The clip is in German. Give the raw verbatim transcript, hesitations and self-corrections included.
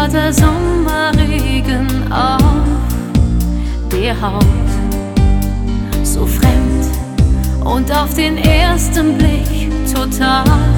sofort der Sommerregen auf die Haut. So fremd und auf den ersten Blick total